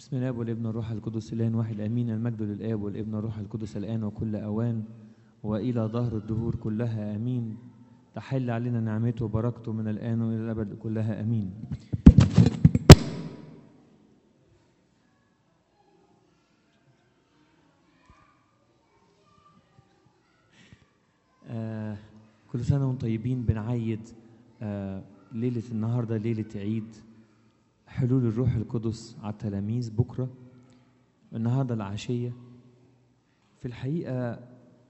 بسم الاب والابن والروح القدس الان واحد امين. المجد للاب والابن والروح القدس الان وكل اوان والى ظهر الدهور كلها امين. تحل علينا نعمته وبركته من الان والى الابد كلها امين. كل سنه وانتم طيبين. بنعيد ليله النهارده ليله عيد حلول الروح القدس على التلاميذ. بكره النهارده العشيه. في الحقيقه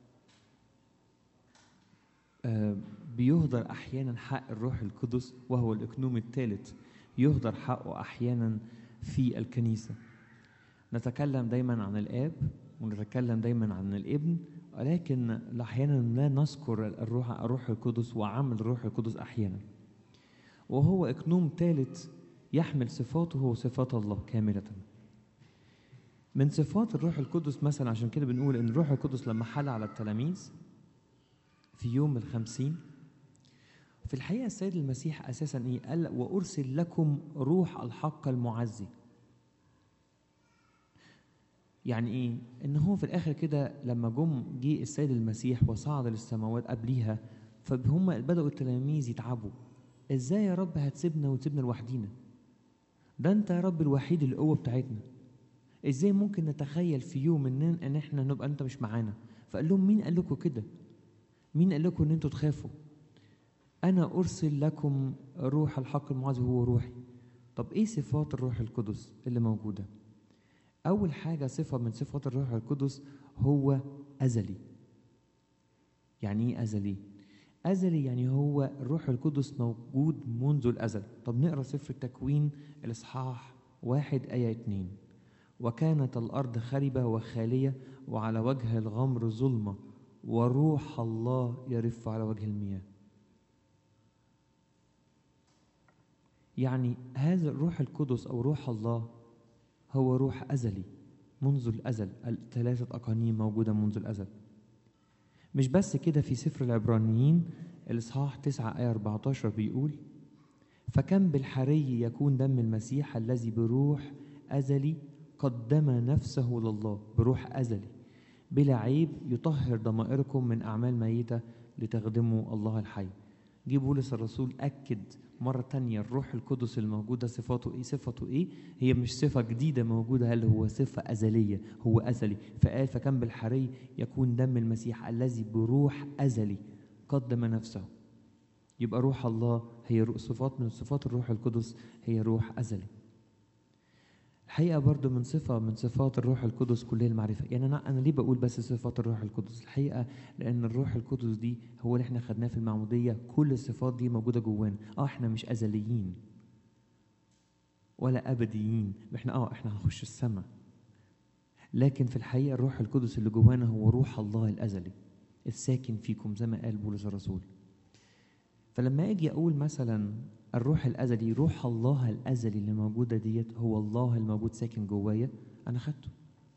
بيهدر احيانا حق الروح القدس، وهو الاكنوم الثالث يهدر حقه احيانا في الكنيسه. نتكلم دايما عن الاب ونتكلم دايما عن الابن، ولكن احيانا لا نذكر الروح القدس وعمل الروح القدس احيانا، وهو اكنوم ثالث يحمل صفاته وصفات الله كامله. من صفات الروح القدس مثلا، عشان كده بنقول ان الروح القدس لما حل على التلاميذ في يوم 50، في الحقيقة السيد المسيح أساساً إيه؟ قال وأرسل لكم روح الحق المعزي. يعني إيه؟ إن هو في الآخر كده لما جه السيد المسيح وصعد للسماوات قبليها، فهم بدأوا التلاميذ يتعبوا. إزاي يا رب هتسيبنا وتسيبنا لوحدينا؟ ده أنت يا رب الوحيد القوة بتاعتنا. إزاي ممكن نتخيل في يوم إن إحنا نبقى أنت مش معانا؟ فقال لهم مين قال لكم كده؟ مين قال لكم إن أنتوا تخافوا؟ أنا أرسل لكم روح الحق المعزي هو روحي. طب إيه صفات الروح القدس اللي موجودة؟ أول حاجة صفة من صفات الروح القدس هو أزلي. يعني إيه أزلي؟ أزلي يعني هو الروح القدس موجود منذ الأزل. طب نقرأ سفر التكوين الإصحاح 1 آية 2: وكانت الأرض خربة وخالية وعلى وجه الغمر ظلمة وروح الله يرف على وجه المياه. يعني هذا الروح القدس أو روح الله هو روح أزلي منذ الأزل. الثلاثة أقانيم موجودة منذ الأزل. مش بس كده، في سفر العبرانيين الإصحاح 9 آية 14 بيقول: فكم بالحري يكون دم المسيح الذي بروح أزلي قدم نفسه لله، بروح أزلي بلا عيب يطهر ضمائركم من أعمال ميتة لتخدموا الله الحي. جه بولس الرسول أكد مرة تانية الروح القدس الموجودة صفاته إيه؟ صفته إيه؟ هي مش صفة جديدة موجودة، هل هو صفة أزلية، هو أزلي. فقال فكم بالحري يكون دم المسيح الذي بروح أزلي قدم نفسه. يبقى روح الله هي صفات من صفات الروح القدس، هي روح أزلي. الحقيقة برضو من صفات الروح القدس كلها المعرفة. يعني أنا ليه بقول بس صفات الروح القدس؟ الحقيقة لأن الروح القدس دي هو اللي احنا خدناه في المعمودية. كل الصفات دي موجودة جوانا. احنا مش أزليين ولا أبديين، احنا هنخش السماء، لكن في الحقيقة الروح القدس اللي جوانا هو روح الله الأزلي الساكن فيكم زي ما قال بولس الرسول. فلما أجي أقول مثلا الروح الأزلي، روح الله الأزلي اللي موجودة ديت هو الله الموجود ساكن جوايا، أنا خدته.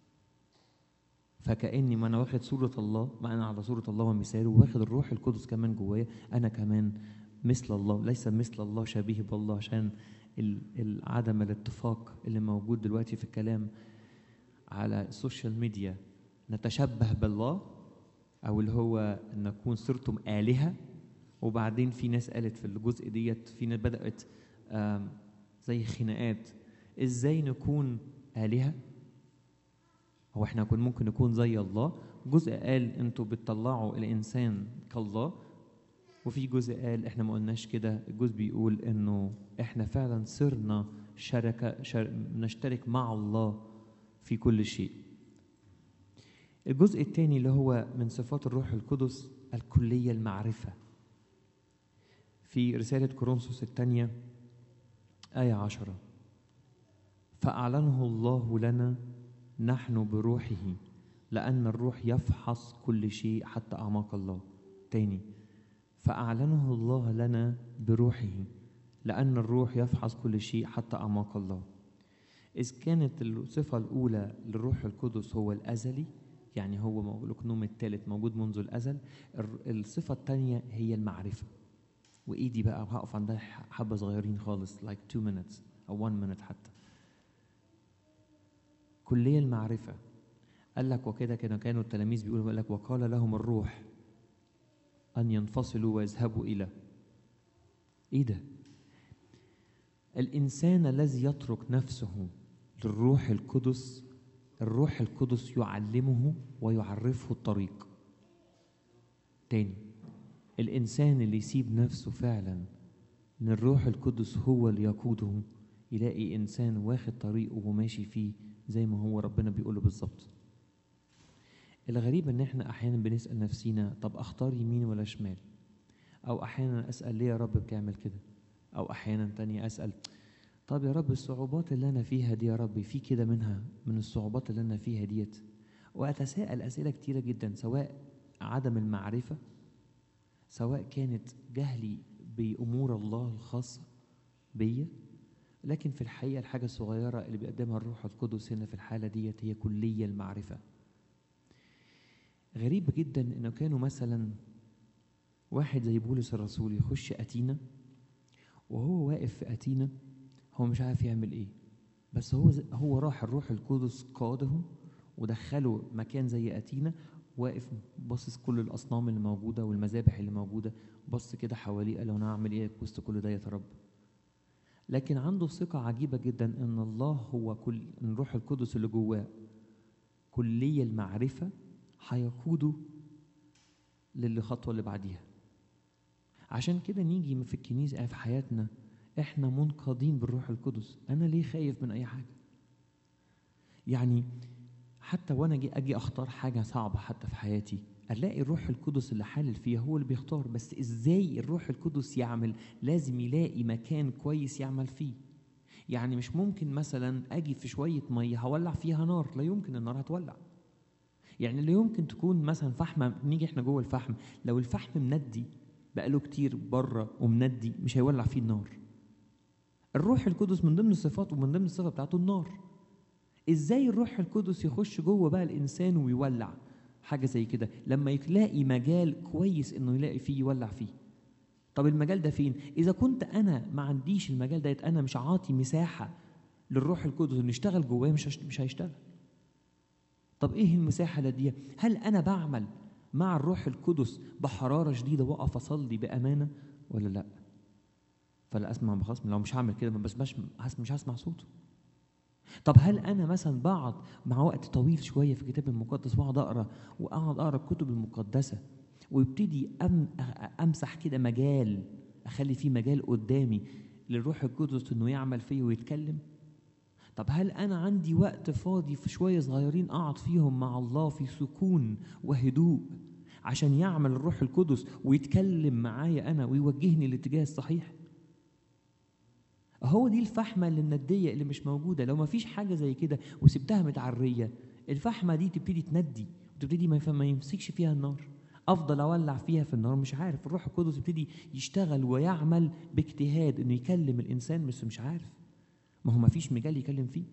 فكأني ما أنا واخد صورة الله، ما أنا على صورة الله ومثاله، واخد الروح القدس كمان جوايا، أنا كمان مثل الله. ليس مثل الله شبيه بالله، عشان عدم الاتفاق اللي موجود دلوقتي في الكلام على السوشيال ميديا. نتشبه بالله، أو اللي هو أن نكون صرتم آلهة. وبعدين في ناس قالت في الجزء ديت، في ناس بدأت زي خناقات: ازاي نكون آلهة؟ هو احنا ممكن نكون زي الله؟ جزء قال انتوا بتطلعوا الإنسان كالله، وفي جزء قال احنا ما قلناش كده. الجزء بيقول انه احنا فعلا صرنا نشترك مع الله في كل شيء. الجزء الثاني اللي هو من صفات الروح القدس الكلية المعرفة. في رسالة كورنثوس الثانية آية 10: فأعلنه الله لنا نحن بروحه لأن الروح يفحص كل شيء حتى أعماق الله. تاني: فأعلنه الله لنا بروحه لأن الروح يفحص كل شيء حتى أعماق الله. إذ كانت الصفة الأولى للروح القدس هو الأزلي، يعني هو الأقنوم الثالث موجود منذ الأزل. الصفة الثانية هي المعرفة. وإيدي بقى هقف عندها حبة صغيرين خالص، like 2 minutes أو 1 minute حتى. كلية المعرفة. قال لك وكده كانوا التلاميذ بيقولوا لك وقال لهم الروح أن ينفصلوا ويذهبوا إلى إيه ده؟ الإنسان الذي يترك نفسه للروح القدس، الروح القدس يعلمه ويعرفه الطريق. تاني، الإنسان اللي يسيب نفسه فعلا إن الروح القدس هو اللي يقوده، يلاقي إنسان واخد طريقه وماشي فيه زي ما هو ربنا بيقوله بالظبط. الغريب إن إحنا أحيانا بنسأل نفسينا طب أختار يمين ولا شمال؟ أو أحيانا أسأل ليه يا رب بتعمل كده؟ أو أحيانا تانية أسأل طب يا رب الصعوبات اللي أنا فيها دي يا رب في كده منها من الصعوبات اللي أنا فيها ديت. وأتساءل أسئلة كتيرة جدا، سواء عدم المعرفة، سواء كانت جهلي بأمور الله الخاصة بيا، لكن في الحقيقة الحاجة الصغيرة اللي بيقدمها الروح القدس هنا في الحالة ديت هي كلية المعرفة. غريب جدا إنه كانوا مثلا واحد زي بولس الرسول يخش أتينا، وهو واقف في أتينا هو مش عارف يعمل إيه، بس هو راح الروح القدس قادهم ودخله مكان زي أتينا، واقف باصص كل الأصنام اللي موجودة والمذابح اللي موجودة، بص كده حواليه قال له أنا هعمل إيه وسط كل ده يا رب؟ لكن عنده ثقة عجيبة جدا إن الله هو كل الروح القدس اللي جواه كلية المعرفة هيقوده للخطوة اللي بعديها. عشان كده نيجي في الكنيسة في حياتنا احنا منقادين بالروح القدس. انا ليه خايف من اي حاجة؟ يعني حتى وانا اجي اختار حاجة صعبة حتى في حياتي، الاقي الروح القدس اللي حالل فيها هو اللي بيختار. بس ازاي الروح القدس يعمل؟ لازم يلاقي مكان كويس يعمل فيه. يعني مش ممكن مثلا اجي في شوية مية هولع فيها نار، لا يمكن النار هتولع. يعني لا يمكن تكون مثلا فحمة، نيجي احنا جوه الفحم، لو الفحم مندي بقاله كتير بره ومندي مش هيولع فيه النار. الروح القدس من ضمن الصفات ومن ضمن الصفة بتاعته النار. ازاي الروح القدس يخش جوه بقى الانسان ويولع حاجة زي كده لما يلاقي مجال كويس انه يلاقي فيه يولع فيه؟ طب المجال ده فين؟ اذا كنت انا ما عنديش المجال ده، انا مش عاطي مساحة للروح القدس انه يشتغل جوايا، مش هيشتغل. طب ايه المساحة دي؟ هل انا بعمل مع الروح القدس بحرارة شديدة واقف اصلي بأمانة ولا لا؟ فلا اسمع بخصم. لو مش هعمل كده مش هسمع صوته. طب هل انا مثلا بقعد مع وقت طويل شويه في الكتاب المقدس واقعد اقرا الكتب المقدسه ويبتدي امسح كده مجال، اخلي فيه مجال قدامي للروح القدس انه يعمل فيه ويتكلم؟ طب هل انا عندي وقت فاضي في شويه صغيرين اقعد فيهم مع الله في سكون وهدوء عشان يعمل الروح القدس ويتكلم معايا انا ويوجهني الاتجاه الصحيح؟ هو دي الفحمة اللي الندية اللي مش موجودة. لو ما فيش حاجة زي كده وسبتها متعرية، الفحمة دي تبتدي تندي وتبتدي ما يمسكش فيها النار. أفضل أولع فيها في النار مش عارف. الروح القدس يبتدي يشتغل ويعمل باجتهاد إنه يكلم الإنسان بس مش عارف، ما هو ما فيش مجال يكلم فيه.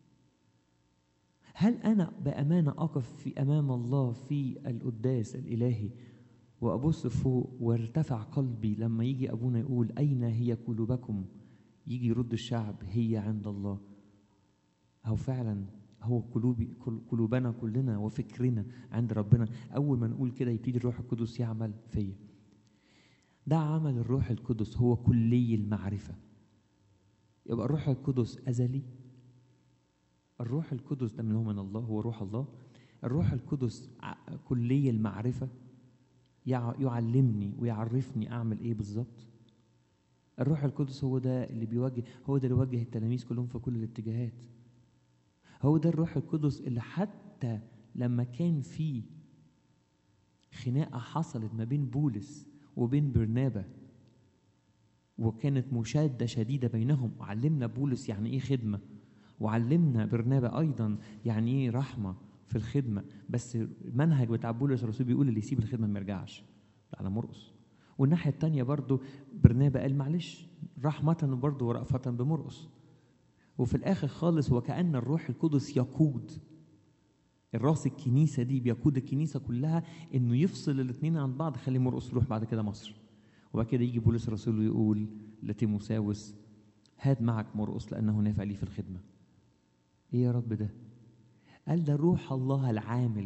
هل أنا بأمانة أقف في أمام الله في القداس الإلهي وأبص فوق وارتفع قلبي لما يجي أبونا يقول أين هي قلوبكم؟ يجي يرد الشعب هي عند الله. هو فعلا هو قلوبنا كلنا وفكرنا عند ربنا. أول ما نقول كده يبتدي الروح القدس يعمل فيا. ده عمل الروح القدس، هو كلي المعرفة. يبقى الروح القدس أزلي. الروح القدس ده من الله، هو روح الله. الروح القدس كلي المعرفة، يعلمني ويعرفني أعمل إيه بالظبط. الروح القدس هو ده اللي بيوجه، هو ده اللي وجه التلاميذ كلهم في كل الاتجاهات. هو ده الروح القدس اللي حتى لما كان في خناقة حصلت ما بين بولس وبين برنابا وكانت مشادة شديدة بينهم، وعلمنا بولس يعني ايه خدمة، وعلمنا برنابا أيضا يعني ايه رحمة في الخدمة. بس المنهج بتاع بولس الرسول بيقول اللي يسيب الخدمة ما يرجعش على مرقس. والناحية التانية برضو برنابا قال معلش رحمة برضو ورأفة بمرقس. وفي الآخر خالص وكأن الروح القدس يقود الراس الكنيسة دي، بيقود الكنيسة كلها إنه يفصل الاثنين عن بعض. خلي مرقس يروح بعد كده مصر، وبعد كده يجي بولس الرسول ويقول لتيموساوس هات معك مرقس لأنه نافع لي في الخدمة. إيه يا رب ده؟ قال ده روح الله العامل.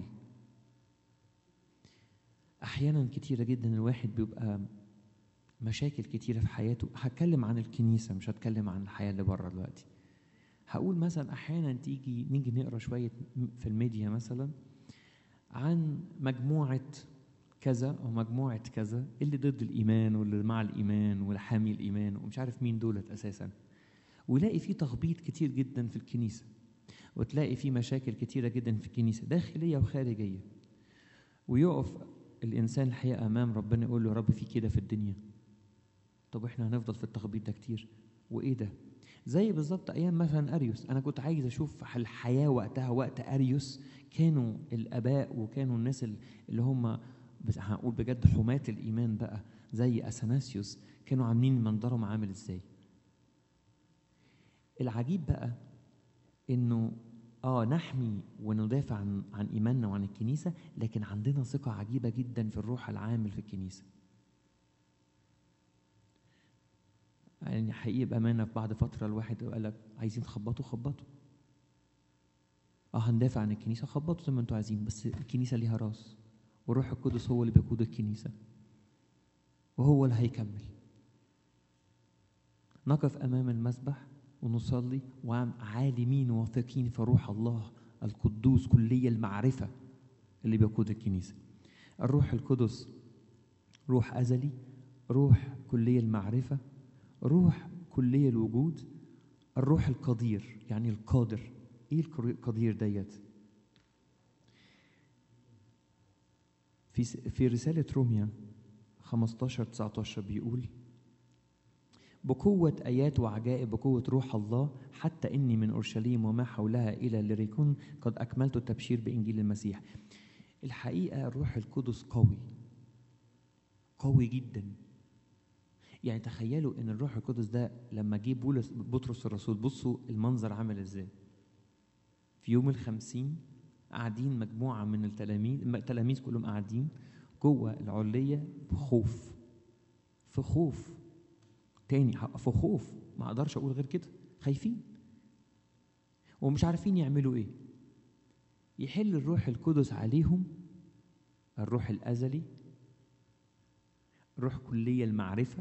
أحيانا كتيرة جدا الواحد بيبقى مشاكل كتيرة في حياته. هتكلم عن الكنيسة، مش هتكلم عن الحياة اللي بره دلوقتي. هقول مثلا أحيانا نيجي نقرأ شوية في الميديا مثلا عن مجموعة كذا أو مجموعة كذا، اللي ضد الإيمان واللي مع الإيمان واللي حامي الإيمان ومش عارف مين دولت أساسا، ولاقي فيه تخبيط كتير جدا في الكنيسة، وتلاقي فيه مشاكل كتيرة جدا في الكنيسة داخلية وخارجية. ويقف الإنسان الحقيقة أمام ربنا يقول له يا رب في كده في الدنيا؟ طب إحنا هنفضل في التخبيط ده كتير؟ وإيه ده؟ زي بالظبط أيام مثلا أريوس. أنا كنت عايز أشوف الحياة وقتها، وقت أريوس كانوا الآباء وكانوا الناس اللي هم هنقول بجد حماة الإيمان بقى زي أثناسيوس كانوا عاملين منظرهم عامل إزاي. العجيب بقى إنه نحمي وندافع عن إيماننا وعن الكنيسة، لكن عندنا ثقة عجيبة جدا في الروح العامل في الكنيسة. يعني حقيقي بأمانة في بعد فترة الواحد قال لك عايزين خبطوا هندافع عن الكنيسة، خبطوا زي ما انتوا عايزين، بس الكنيسة ليها راس، والروح القدس هو اللي بيقود الكنيسة وهو اللي هيكمل. نقف أمام المسبح ونصلي وعالمين واثقين في روح الله القدوس كلي المعرفة اللي بيقود الكنيسة. الروح القدس روح أزلي، روح كلي المعرفة، روح كلي الوجود، الروح القدير يعني القادر. ايه القدير ديت؟ في رسالة روميا 15-19 بيقول بقوة آيات وعجائب بقوة روح الله، حتى إني من أورشليم وما حولها إلى ليريكون قد أكملت التبشير بإنجيل المسيح. الحقيقة الروح القدس قوي جدا. يعني تخيلوا إن الروح القدس ده لما جه بطرس الرسول، بصوا المنظر عامل إزاي. في يوم 50 قاعدين مجموعة من التلاميذ كلهم قاعدين جوه العلية في خوف تاني، في خوف، ما اقدرش اقول غير كده، خايفين ومش عارفين يعملوا ايه. يحل الروح القدس عليهم، الروح الازلي، الروح كلية المعرفة،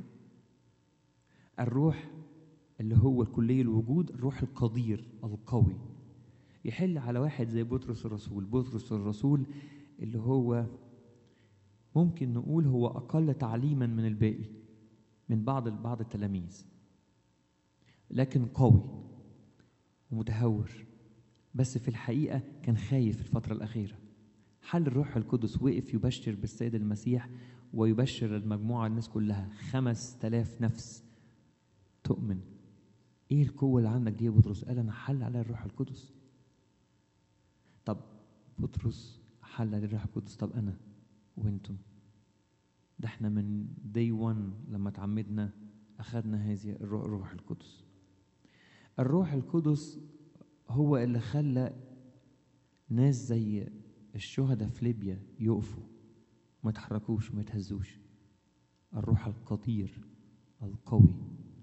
الروح اللي هو الكلية الوجود، الروح القدير القوي، يحل على واحد زي بطرس الرسول اللي هو ممكن نقول هو أقل تعليما من الباقي، من بعض التلاميذ، لكن قوي ومتهور، بس في الحقيقة كان خايف الفترة الأخيرة. حل الروح القدس، وقف يبشر بالسيد المسيح ويبشر المجموعة الناس كلها، 5000 نفس تؤمن. ايه القوة اللي عندك دي يا بطرس؟ قال أنا حل على الروح القدس. طب بطرس حل على الروح القدس، طب أنا وانتم؟ ده احنا من day one لما تعمدنا أخذنا هذه الروح القدس. الروح القدس هو اللي خلى ناس زي الشهداء في ليبيا يقفوا ما يتحركوش ما يتهزوش. الروح القدير القوي.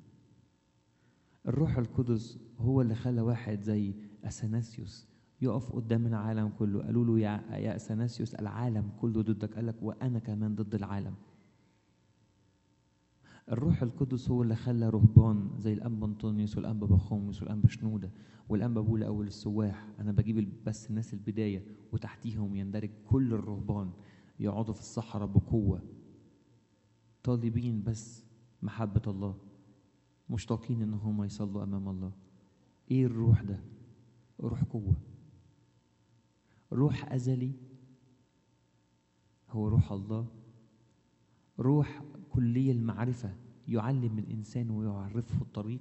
الروح القدس هو اللي خلى واحد زي أثناسيوس يقف قدام العالم كله. قالوا له يا أثناسيوس العالم كله ضدك، قال لك وأنا كمان ضد العالم. الروح القدس هو اللي خلى رهبان زي الأنبا أنطونيوس والأنبا بخوميوس والأنبا شنودة والأنبا بولا أول السواح، أنا بجيب بس الناس البداية، وتحتيهم يندرج كل الرهبان، يقعدوا في الصحراء بقوة طالبين بس محبة الله، مشتاقين إن هم يصلوا أمام الله. إيه الروح ده؟ روح قوة، روح أزلي هو روح الله، روح كلية المعرفة يعلم الإنسان ويعرفه الطريق،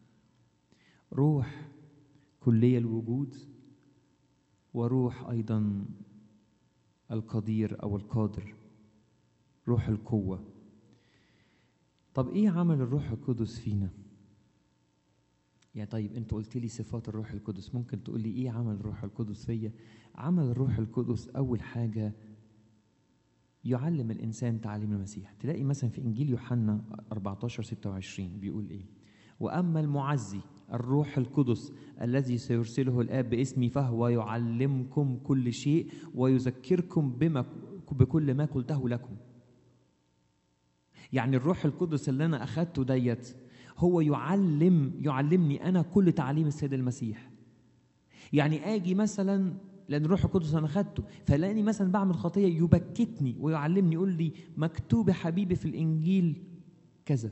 روح كلية الوجود، وروح أيضا القدير أو القادر، روح القوة. طب إيه عمل الروح القدس فينا؟ يعني طيب أنت قلت لي صفات الروح القدس، ممكن تقول لي إيه عمل الروح القدس فيا؟ عمل الروح القدس أول حاجة يعلم الإنسان تعليم المسيح. تلاقي مثلا في إنجيل يوحنا 14-26 بيقول إيه؟ وأما المعزي الروح القدس الذي سيرسله الآب باسمي فهو يعلمكم كل شيء ويذكركم بكل ما قلته لكم. يعني الروح القدس اللي أنا أخدته ديت هو يعلمني أنا كل تعليم السيد المسيح. يعني آجي مثلا، لأن الروح القدس أنا أخدته، فلاني مثلا بعمل خطية يبكتني ويعلمني، يقول لي مكتوب يا حبيبي في الإنجيل كذا،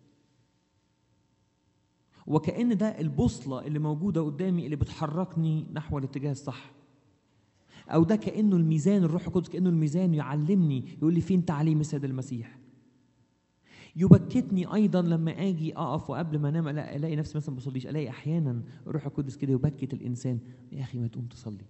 وكأن ده البوصلة اللي موجودة قدامي اللي بتحركني نحو الاتجاه الصح. أو ده كأنه الميزان، الروح القدس كأنه الميزان يعلمني، يقول لي فين تعليم السيد المسيح. يبكتني أيضا لما أجي أقف وقبل ما أنام ألاقي نفسي مثلا بصليش، ألاقي أحيانا الروح القدس كده يبكت الإنسان، يا أخي ما تقوم تصلي.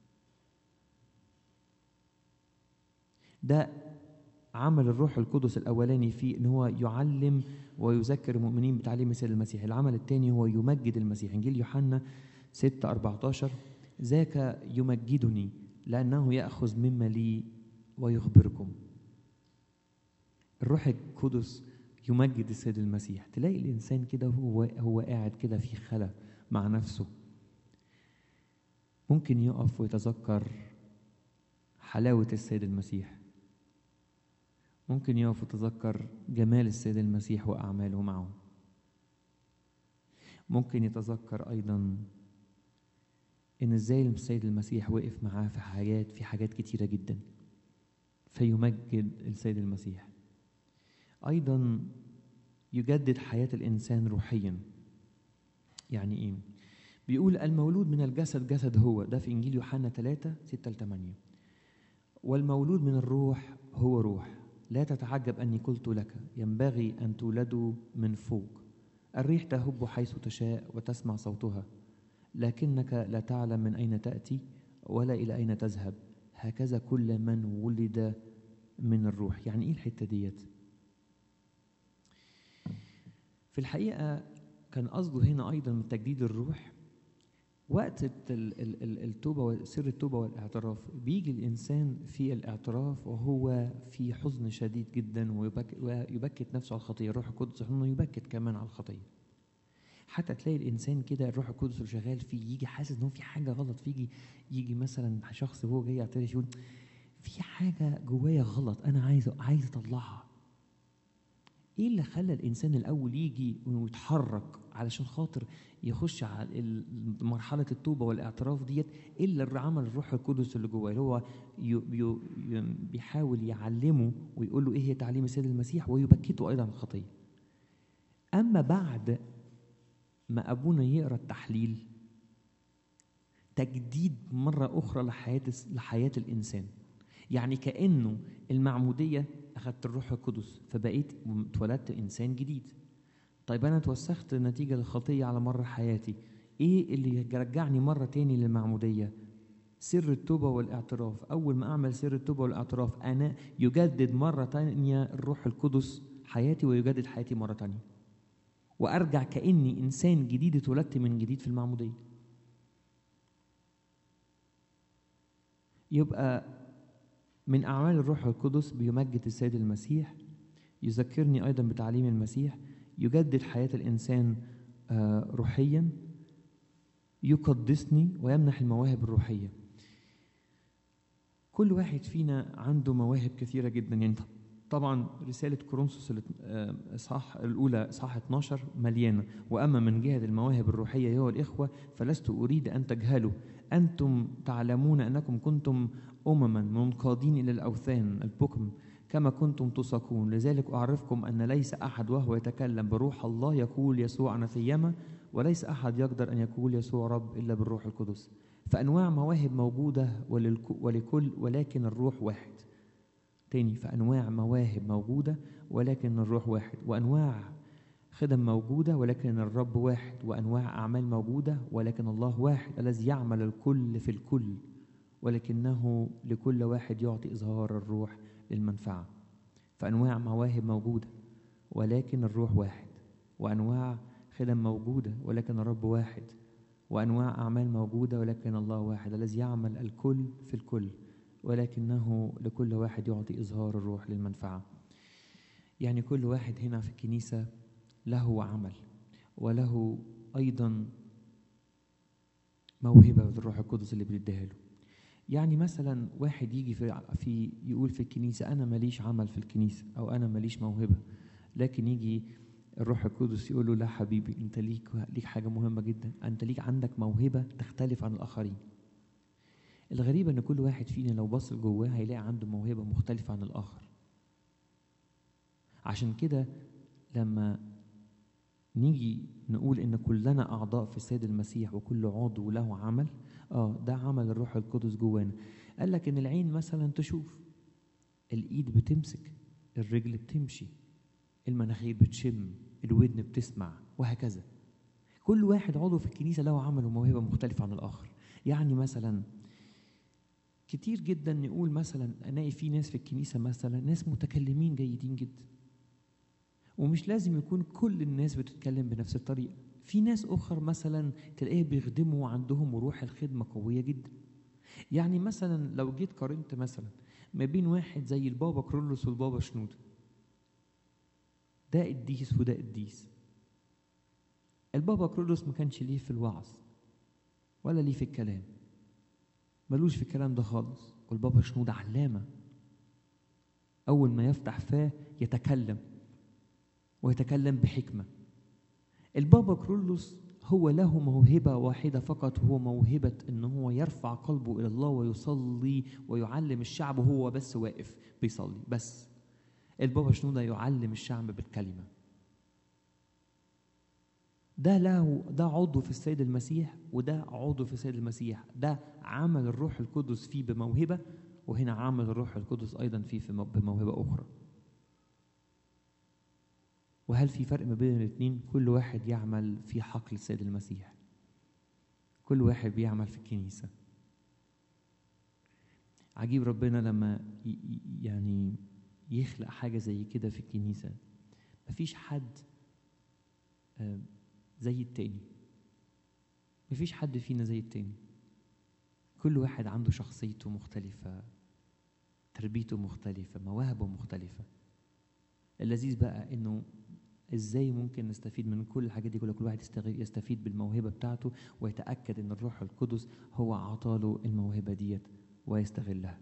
ده عمل الروح القدس الأولاني فيه إن هو يعلم ويذكر المؤمنين بتعليم السيد المسيح. العمل الثاني هو يمجد المسيح. إنجيل يوحنا 6:14 ذاك يمجدني لأنه يأخذ مما لي ويخبركم. الروح القدس يمجد السيد المسيح. تلاقي الإنسان كده هو قاعد كده في خلا مع نفسه، ممكن يقف ويتذكر حلاوة السيد المسيح، ممكن يقف ويتذكر جمال السيد المسيح وأعماله معه، ممكن يتذكر أيضا إن إزاي السيد المسيح وقف معاه في حاجات كتيرة جدا، فيمجد السيد المسيح. أيضا يجدد حياة الإنسان روحيا. يعني إيه؟ بيقول المولود من الجسد جسد هو، ده في إنجيل يوحنا 3:6-8. والمولود من الروح هو روح. لا تتعجب أني قلت لك ينبغي أن تولدوا من فوق. الريح تهب حيث تشاء وتسمع صوتها، لكنك لا تعلم من أين تأتي ولا إلى أين تذهب. هكذا كل من ولد من الروح. يعني إيه الحتة ديت؟ في الحقيقة كان قصده هنا أيضا من تجديد الروح وقت التوبة وسر التوبة والاعتراف. بيجي الإنسان في الاعتراف وهو في حزن شديد جدا ويبكت نفسه على الخطية. الروح القدس إنه يبكت كمان على الخطية. حتى تلاقي الإنسان كده الروح القدس اللي شغال فيه يجي حاسس إنه في حاجة غلط، يجي مثلا شخص وهو جاي يعترف يقول في حاجة جوايا غلط أنا عايز أطلعها. إيه اللي خلى الإنسان الأول يجي ويتحرك علشان خاطر يخش على مرحلة التوبة والاعتراف ديت؟ إلا عمل الروح القدس اللي جواه، اللي هو بيحاول يعلمه ويقول له إيه هي تعليم السيد المسيح ويبكته أيضا الخطية. أما بعد ما أبونا يقرأ التحليل، تجديد مرة أخرى لحياة الإنسان. يعني كأنه المعمودية أخذت الروح القدس فبقيت اتولدت إنسان جديد. طيب أنا توسخت نتيجة للخطية على مر حياتي، إيه اللي يرجعني مرة تاني للمعمودية؟ سر التوبة والاعتراف. أول ما أعمل سر التوبة والاعتراف أنا يجدد مرة تانية الروح القدس حياتي ويجدد حياتي مرة تانية، وأرجع كأني إنسان جديد اتولدت من جديد في المعمودية. يبقى من أعمال الروح القدس بيمجد السيد المسيح، يذكرني أيضا بتعليم المسيح، يجدد حياة الإنسان روحيا، يقدسني ويمنح المواهب الروحية. كل واحد فينا عنده مواهب كثيرة جدا. يعني طبعا رسالة كورنثوس إصحاح الأولى إصحاح 12 مليانة. وأما من جهة المواهب الروحية أيها الإخوة فلست أريد أن تجهلوا، أنتم تعلمون أنكم كنتم أمما منقادين إلى الأوثان البكم كما كنتم تساقون. لذلك أعرفكم أن ليس أحد وهو يتكلم بروح الله يقول يسوع نثيما، وليس أحد يقدر أن يقول يسوع رب إلا بالروح القدس. فأنواع مواهب موجودة ولكل، ولكن الروح واحد. تاني، فأنواع مواهب موجودة ولكن الروح واحد، وأنواع خدم موجودة ولكن الرب واحد، وأنواع أعمال موجودة ولكن الله واحد الذي يعمل الكل في الكل، ولكنه لكل واحد يعطي إظهار الروح للمنفعة. فأنواع مواهب موجودة ولكن الروح واحد، وأنواع خدم موجودة ولكن الرب واحد، وأنواع أعمال موجودة ولكن الله واحد الذي يعمل الكل في الكل، ولكنه لكل واحد يعطي إظهار الروح للمنفعة. يعني كل واحد هنا في الكنيسة له عمل، وله أيضا موهبة الروح القدس اللي بيديها له. يعني مثلا واحد يجي في يقول في الكنيسة أنا ماليش عمل في الكنيسة أو أنا ماليش موهبة، لكن يجي الروح القدس يقول له لا حبيبي، أنت ليك حاجة مهمة جدا، أنت عندك موهبة تختلف عن الآخرين. الغريب أن كل واحد فينا لو بص لجواه هيلاقي عنده موهبة مختلفة عن الآخر. عشان كده لما نيجي نقول إن كلنا أعضاء في السيد المسيح وكل عضو له عمل، ده عمل الروح القدس جوانا. قال لك إن العين مثلا تشوف، الإيد بتمسك، الرجل بتمشي، المناخير بتشم، الودن بتسمع، وهكذا. كل واحد عضو في الكنيسة له عمل وموهبة مختلفة عن الآخر. يعني مثلا كتير جدا نقول مثلا ألاقي في ناس في الكنيسة مثلا ناس متكلمين جيدين جدا، ومش لازم يكون كل الناس بتتكلم بنفس الطريقة. في ناس أخر مثلا تلاقيه بيخدموا وعندهم روح الخدمة قوية جدا. يعني مثلا لو جيت قارنت مثلا ما بين واحد زي البابا كرولوس والبابا شنودة، ده قديس وده قديس. البابا كرولوس ما كانش ليه في الوعظ ولا ليه في الكلام، ملوش في الكلام ده خالص. والبابا شنودة علامة، أول ما يفتح فاه يتكلم ويتكلم بحكمة. البابا كرولوس هو له موهبة واحدة فقط، وهو موهبة إن هو يرفع قلبه إلى الله ويصلي ويعلم الشعب وهو بس واقف بيصلي بس. البابا شنودة يعلم الشعب بالكلمة. ده عضو في السيد المسيح وده عضو في السيد المسيح. ده عمل الروح القدس فيه بموهبة، وهنا عمل الروح القدس أيضا فيه بموهبة أخرى. وهل في فرق ما بين الاثنين؟ كل واحد يعمل في حقل السيد المسيح، كل واحد بيعمل في الكنيسة. عجيب ربنا لما يعني يخلق حاجة زي كده في الكنيسة. مفيش حد زي التاني، مفيش حد فينا زي التاني. كل واحد عنده شخصيته مختلفة، تربيته مختلفة، مواهبه مختلفة. اللذيذ بقى إنه إزاي ممكن نستفيد من كل الحاجات دي كلها. كل واحد يستفيد بالموهبة بتاعته ويتأكد إن الروح القدس هو عطاله الموهبة ديت ويستغلها.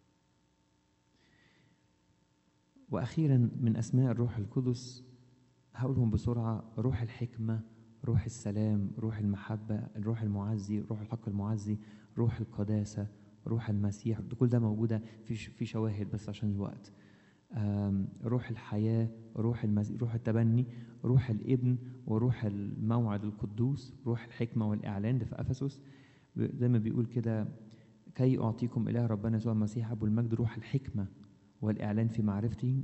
وأخيرا من أسماء الروح القدس هقولهم بسرعة: روح الحكمة، روح السلام، روح المحبة، الروح المعزي، روح الحق المعزي، روح القداسة، روح المسيح. كل ده موجودة في شواهد بس عشان الوقت. روح الحياة، روح المسيح، روح التبني، روح الابن، وروح الموعد القدوس، روح الحكمة والإعلان. ده في أفسس زي ما بيقول كده: كي أعطيكم إله ربنا يسوع المسيح أبو المجد روح الحكمة والإعلان في معرفته.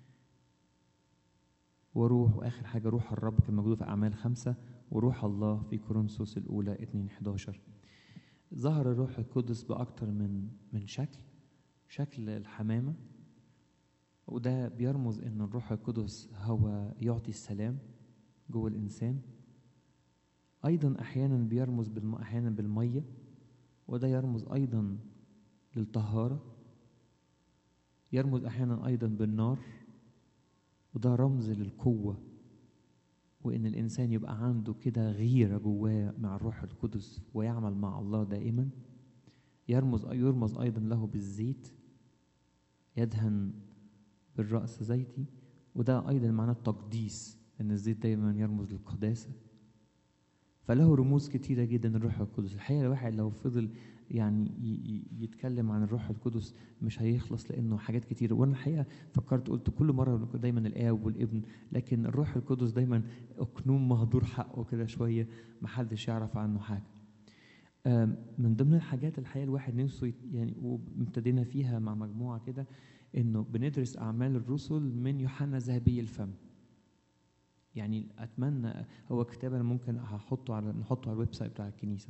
وآخر حاجة روح الرب كان موجود في أعمال 5، وروح الله في كورنثوس الأولى 2:11. ظهر الروح القدس بأكتر من شكل الحمامة، وده بيرمز إن الروح القدس هو يعطي السلام جوه الإنسان. أيضا أحيانا بيرمز أحيانا بالمية، وده يرمز أيضا للطهارة. يرمز أحيانا أيضا بالنار، وده رمز للقوة، وإن الإنسان يبقى عنده كده غيرة جواه مع الروح القدس ويعمل مع الله دائما. يرمز أيضا له بالزيت، يدهن بالرأس زيتي، وده أيضا معناه التقديس، إن الزيت دايما يرمز للقداسة. فله رموز كتيرة جدا الروح القدس. الحقيقة الواحد لو فضل يعني يتكلم عن الروح القدس مش هيخلص، لأنه حاجات كتير. وأنا الحقيقة فكرت قلت كل مرة دايما الآب والابن، لكن الروح القدس دايما أقنوم مهدور حقه كده شوية، محدش يعرف عنه حاجة. من ضمن الحاجات الحقيقة الواحد نفسه يعني وابتدينا فيها مع مجموعة كده، إنه بندرس أعمال الرسل من يوحنا ذهبي الفم. يعني أتمنى هو كتاب أنا ممكن نحطه على الويب سايت بتاع الكنيسة.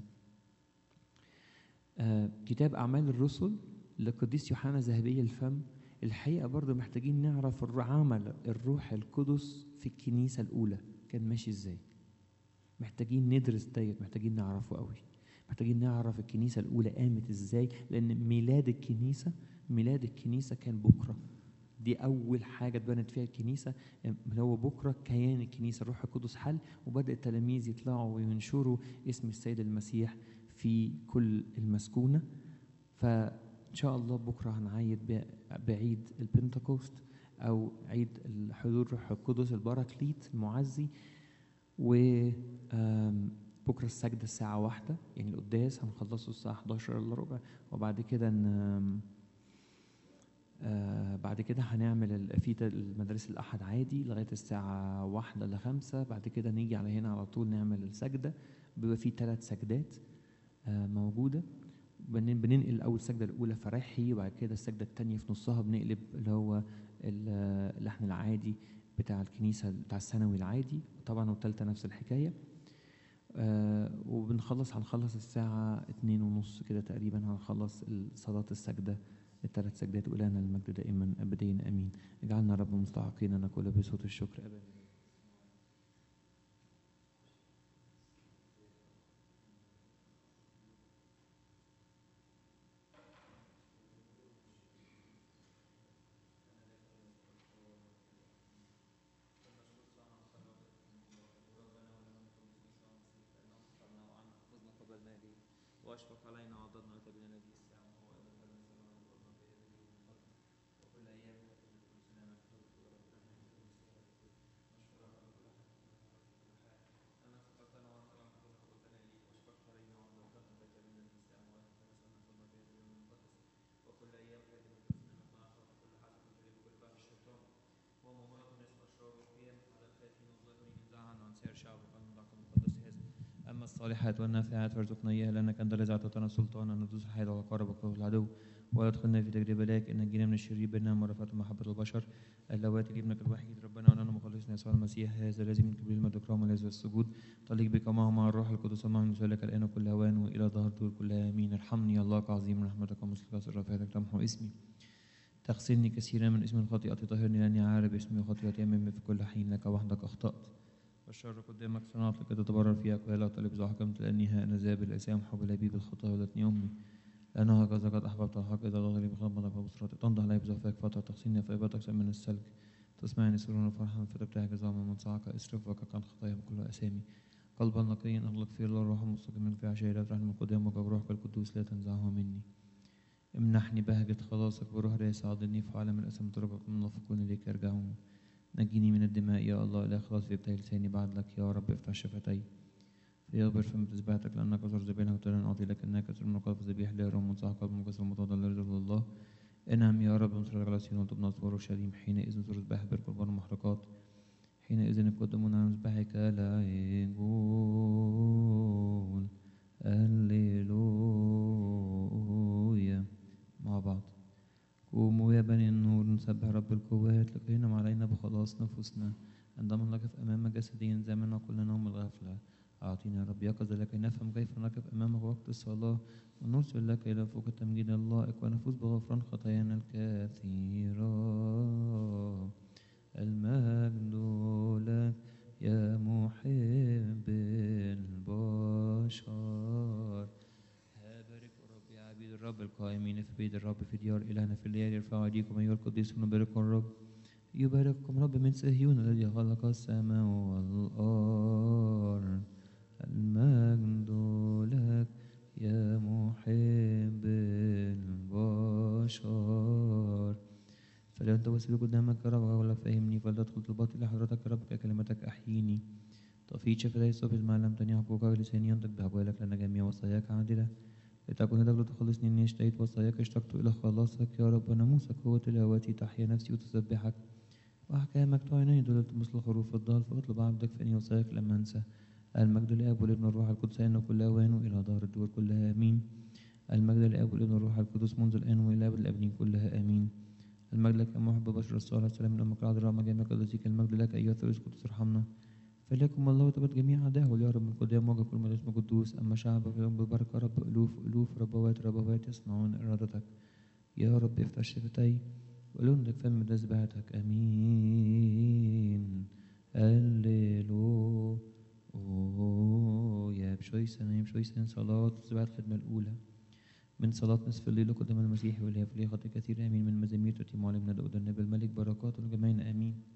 كتاب أعمال الرسل لقديس يوحنا ذهبي الفم. الحقيقة برضو محتاجين نعرف عمل الروح القدس في الكنيسة الأولى كان ماشي إزاي. محتاجين ندرس ديت، محتاجين نعرفه قوي. محتاجين نعرف الكنيسة الأولى قامت إزاي، لأن ميلاد الكنيسة كان بكرة. دي أول حاجة اتبنت فيها الكنيسة، اللي هو بكرة كيان الكنيسة الروح القدس حل، وبدأ التلاميذ يطلعوا وينشروا اسم السيد المسيح في كل المسكونة. فإن شاء الله بكرة هنعيد بعيد البنتكوست أو عيد الحضور الروح القدس البراكليت المعزي. وبكرة السجدة الساعة 1، يعني القداس هنخلصه الساعة 11 إلا ربع، وبعد كده بعد كده هنعمل في المدارس الأحد عادي لغاية الساعة 1 إلا 5. بعد كده نيجي على هنا على طول نعمل السجدة، بيبقى فيه 3 سجدات موجودة. بننقل أول سجدة الأولى فرحي، وبعد كده السجدة التانية في نصها بنقلب اللي هو اللحن العادي بتاع الكنيسة بتاع الثانوي العادي طبعا، والتالتة نفس الحكاية. هنخلص الساعة 2:30 كده تقريبا، هنخلص صلاة السجدة ال3 سجدات. ولنا المجد دائما أبدين آمين. اجعلنا رب مستحقين أن نقول بصوت الشكر أبدا. واشفق علينا وعضدنا وتبنا الذي الساعة وهو أيضا هذا السماء وضربنا في يده من فضل وكل أيام هذه رسلنا من فضلك وربنا نشكرك على كل حال أنك سقطتنا وأنت لم تكن قبلتنا إليك، واشفقت علينا وعضدنا وتبنا الذي الساعة وأيضا هذا السماء وضربنا في يده من فضلك وكل أيام هذه رسلنا من معصر كل حسن وجري بكل بعد الشيطان وممرض نسل أشرار وقيم على الخائفين والظالمين انزعها عن سير شعبك المضحك المقدس هذا. أما الصالحات والنافعات فارزقنا إياها، لأنك أنت الذي أعطيتنا السلطان أن ندوس الحياة وعقارب وقوة العدو، ولا تدخلنا في تجربة، لكن نجينا من الشرير بالنعمة ورفعة محبة البشر اللواتي لابنك الوحيد ربنا ونحن مخلصنا يسوع المسيح، هذا الذي من قبل المجد والإكرام والعز والسجود طليق بك معه مع الروح القدس ومع من لك الآن وكل هوان وإلى ظهر طول كلها آمين. ارحمني الله كعظيم رحمتك ومثل كثر رفعتك تمحو اسمي، تغسلني كثيرا من اسم الخطيئة طهرني، لأني عارف اسمي وخطيئتي أمامي في كل حين، لك وحدك أخطأت والشر قدامك صنعت لك تتبرر فيها أقوالها وطالب إذا حكمت، لأني ها أنا ذاب الأسام حب لبيب الخطايا ولدتني أمي، لأنها هكذا قد أحببت الحق إذا ظهري بخدمتك وبصرتك تنضح لي بزوفك فترة تغسلني في إبادك أكثر من السلك، تسمعني سرورا وفرحا فتبتهج عظاما من صاعك اسرف وكك عن خطايا بكل أسامي، قلبا نقيا أغلق فيه الله الروح المستقيم في عشيرات رحم قدامك وبروحك القدوس لا تنزعه مني. امنحني بهجة خلاصك بروح رئيس عضني في عالم الأسم تركك من المنافقون إليك يرجعون. نجيني من الدماء يا الله، لا خلاص في بتاعي لساني بعد لك يا رب، افتح شفتي فيغبر فم تسبيحتك، لأنك كثر ذبيحة وتلن أعطي لك إنك كثر من قلب ذبيح لا يرى منصح قلب مكسر متواضع لا يرضى الله. انعم يا رب نصرك على سيون وتبنى أسوار اورشليم، حينئذ تذبح بالقربان المحرقات، حينئذ يقدمون على مذبحك لا يقول هللويا. مع بعض قوموا يا بني النور نسبح رب القوات لكي ينعم علينا بخلاص نفوسنا، عندما نقف أمام جسدين زمنا كل نوم الغفلة أعطينا يا رب يقظة لكي نفهم كيف نقف أمامك وقت الصلاة، ونرسل لك إلى فوق التمجيد اللائق ونفوز بغفران خطايانا الكثيرة. المجد لك يا محب البشر. بارك رب يا عبيد الرب القائمين في بيت الرب في ديار إلهنا في الليالي، ارفعوا أيديكم أيها القديسون وباركوا الرب. يبارككم رب من صهيون الذي خلق السماء والأرض. المجد لك يا محب البشر. فلا أنت وسيل قدامك يا رب ولا فهمني، فلتدخل طلباتي لحضرتك يا رب ككلمتك أحييني. طفيت شفتي الصبح ما لم تني حقوقك، لساني ينطق بأقوالك لأن جميع وصاياك عادلة. لتكن يدك تخلصني إني اشتهيت وصاياك، اشتقت إلى خلاصك يا رب، وناموسك هو تلاوتي تحيا نفسي وتسبحك. وأحكامك تعينني دللت مثل خروف الضال، فاطلب عبدك فإني وصاياك لم أنسى. المجد للآب والابن والروح القدس إنه كل أوان وإلى دهر الدور كلها آمين. المجد للآب والابن والروح القدس منذ الآن وإلى أبد الآبدين كلها آمين. المجد لك يا محب بشر الصالح، السلام من أمك العذراء مجامع قدسيك. المجد لك أيها الثالوث القدس ارحمنا. فليكم الله وتبت جميع أعدائه وليهرب من قدام وجه كل من اسمه قدوس. أما شعبك اليوم ببركة رب ألوف ربوات يصنعون إرادتك. يا رب افتح شفتي ولندك فم تسبحتك امين. هللويا. بشوي سنة صلاة تسبح الخدمة الأولى. من صلاة نصف الليل قدام المسيح والهي في خطيئة كثير آمين. من مزامير تتم علمنا داود النبي الملك بركات الجميع آمين.